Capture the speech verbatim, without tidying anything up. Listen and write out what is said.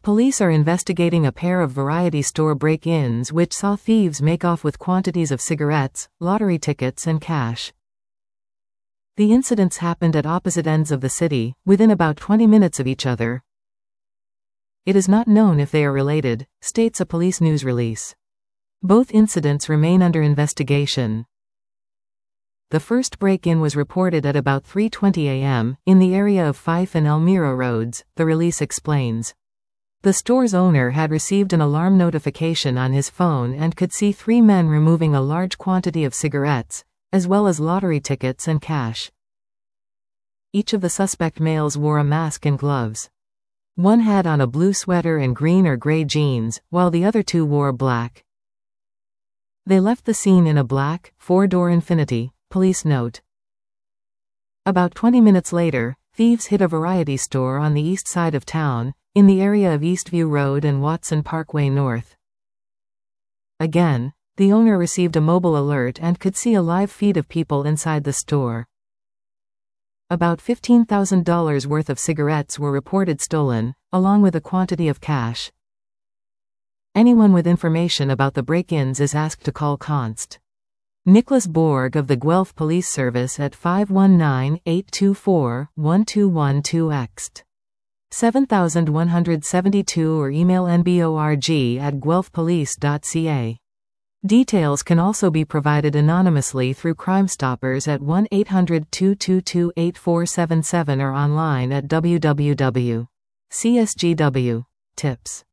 Police are investigating a pair of variety store break-ins which saw thieves make off with quantities of cigarettes, lottery tickets and cash. The incidents happened at opposite ends of the city, within about twenty minutes of each other. It is not known if they are related, states a police news release. Both incidents remain under investigation. The first break-in was reported at about three twenty a m, in the area of Fife and Elmira Roads, the release explains. The store's owner had received an alarm notification on his phone and could see three men removing a large quantity of cigarettes, as well as lottery tickets and cash. Each of the suspect males wore a mask and gloves. One had on a blue sweater and green or gray jeans, while the other two wore black. They left the scene in a black, four-door Infiniti, police note. About twenty minutes later, thieves hit a variety store on the east side of town, in the area of Eastview Road and Watson Parkway North. Again, the owner received a mobile alert and could see a live feed of people inside the store. About fifteen thousand dollars worth of cigarettes were reported stolen, along with a quantity of cash. Anyone with information about the break-ins is asked to call Const. Nicholas Borg of the Guelph Police Service at five one nine, eight two four, one two one two X T. seven one seven two or email n borg at guelph police dot c a. Details can also be provided anonymously through Crime Stoppers at one eight hundred, two two two, eight four seven seven or online at w w w dot c s g w dot tips.